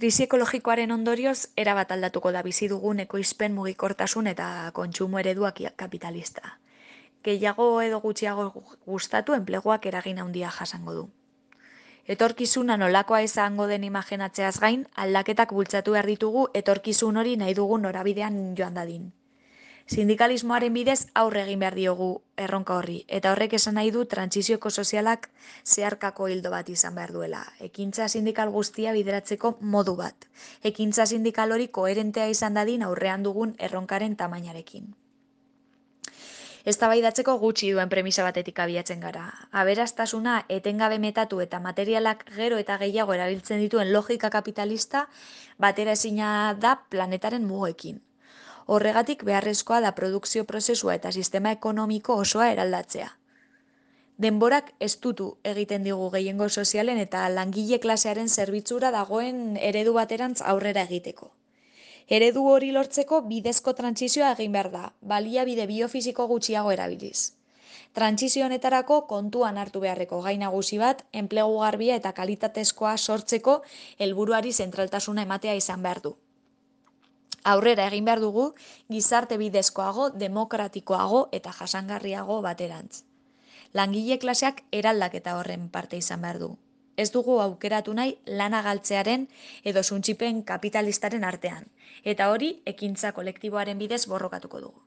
Krisi ekologikoaren ondorioz, erabat aldatuko da bizi dugun ekoizpen mugikortasun eta kontsumo ereduak kapitalista. Gehiago edo gutxiago gustatu enpleguak eragin handia jasango du. Etorkizuna nolakoa izango den imajinatzeaz gain, aldaketak bultzatu behar ditugu etorkizun hori nahi dugun norabidean joan dadin. Sindikalismoaren bidez aurre egin behar diogu erronka horri, eta horrek esan nahi du trantsizioko sozialak zeharkako hildo bat izan behar duela. Ekintza sindikal guztia bideratzeko modu bat. Ekintza sindikal hori koherentea izan dadin aurrean dugun erronkaren tamainarekin. Eztabaidatzeko gutxi duen premisa batetik abiatzen gara. Aberastasuna etengabe metatu eta materialak gero eta gehiago erabiltzen dituen logika kapitalista bateraezina da planetaren mugekin. Horregatik beharrezkoa da produkzio prozesua eta sistema ekonomiko osoa eraldatzea. Denborak estutu egiten digu gehiengo sozialen eta langile klasearen zerbitzura dagoen eredu baterantz aurrera egiteko. Eredu hori lortzeko bidezko trantsizioa egin behar da, baliabide biofisiko gutxiago erabiliz. Trantsizio honetarako kontuan hartu beharreko gai nagusi bat, enplegu garbia eta kalitatezkoa sortzeko helburuari zentraltasuna ematea izan behar du. Aurrera egin behar dugu, gizarte bidezkoago, demokratikoago eta jasangarriago baterantz. Langile klaseak eraldaketa horren parte izan behar du. Ez dugu aukeratu nahi lana galtzearen edo suntsipen kapitalistaren artean, eta hori ekintza kolektiboaren bidez borrokatuko dugu.